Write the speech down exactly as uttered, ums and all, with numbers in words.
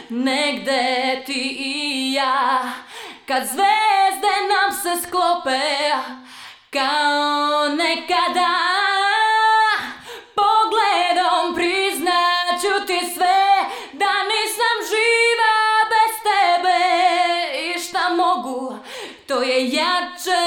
negde ti i ja, kad zvezde nam se sklope kao nekada. Pogledom priznaću ti sve, da nisam živa bez tebe, i šta mogu, to je jače